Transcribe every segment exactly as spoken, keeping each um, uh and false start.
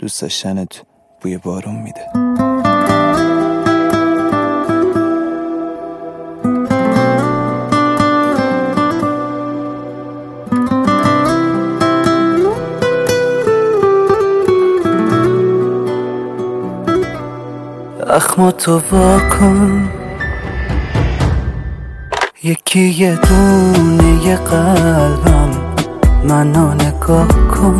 دوست داشتنت بوی بارون میده. اخماتو واکن، یکی یه دونه یه قلبم منو نگاه کن.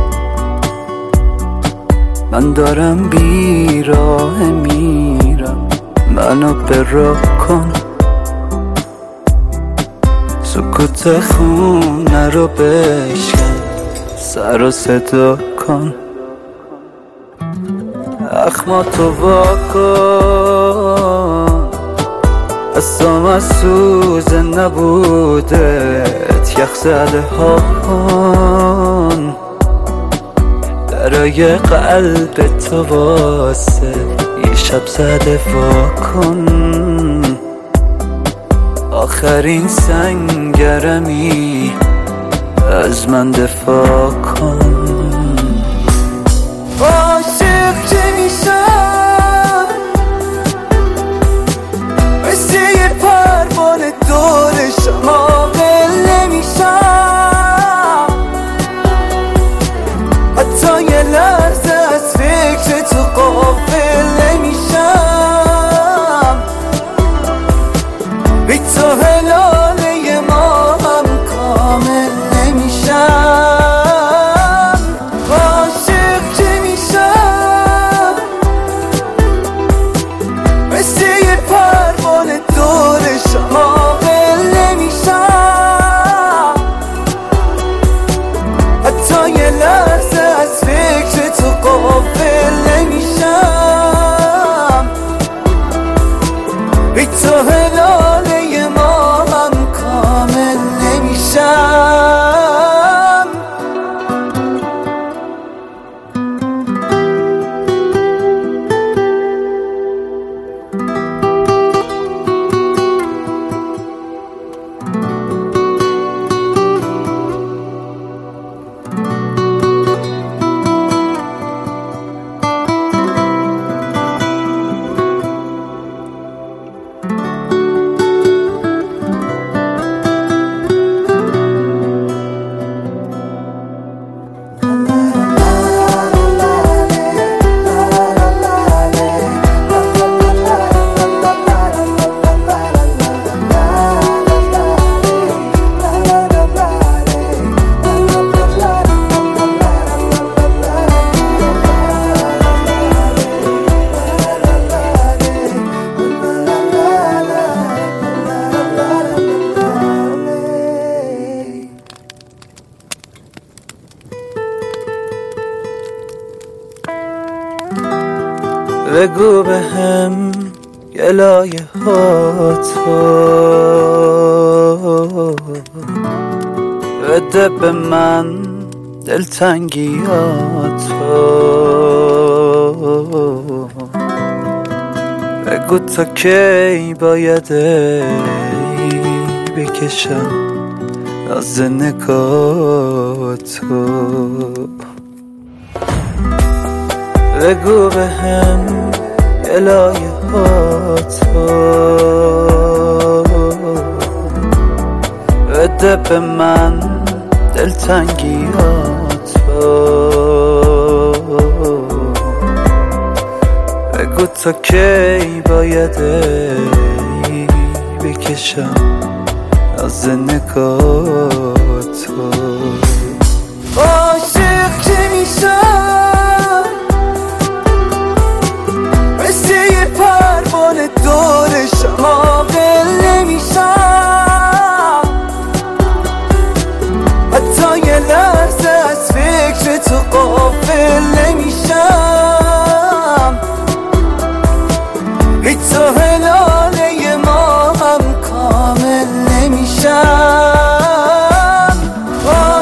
من دارم بیراه میرم، منو به راه کن. سکوت خونه رو بشکن، سر و صدا کن. اخماتو واکن، اصام از سوز نبودت یخ زده ها کن. درای قلب تو واسه یه شب زده وا کن. آخرین سنگرمی از من دفاع کن. عاشق چه میشم، مثل یه پروانه دور شما قل نمیشم. حتی یه لحظه از فکر تو غافل نمیشم. بی تو هلاله ما هم کامل نمیشم. عاشق چه میشم، مثل یه پروانه دور شما قل نمیشم. حتی یه لحظه از فکر تو غافل نمیشم. بی تو هلاله ما هم کامل نمیشم. بگو به هم گلایه هاتو، بده به من دلتنگیاتو. بگو تا کی باید بکشم از نگاتو. بگو به هم گلایه هاتو، بده به من دلتنگیاتو. بگو تا کی باید بکشم از نگاتو. عاشق چه میشم، مثل یه پروانه دور شما قل نمیشم. حتی یه لحظه از فکر تو غافل نمیشم. بی تو هلاله ما هم کامل نمیشم.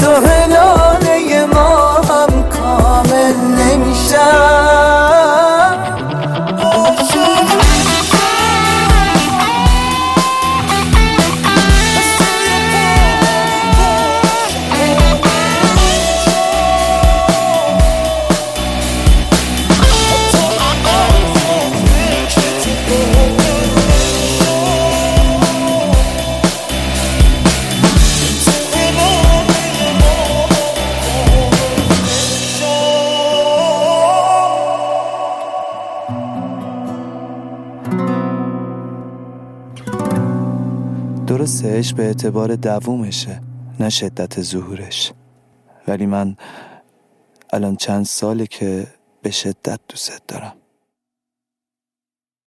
تو هلانه ما هم کامل نمیشم. درسته عشق به اعتبار دوومشه نه شدت ظهورش، ولی من الان چند ساله که به شدت دوست دارم.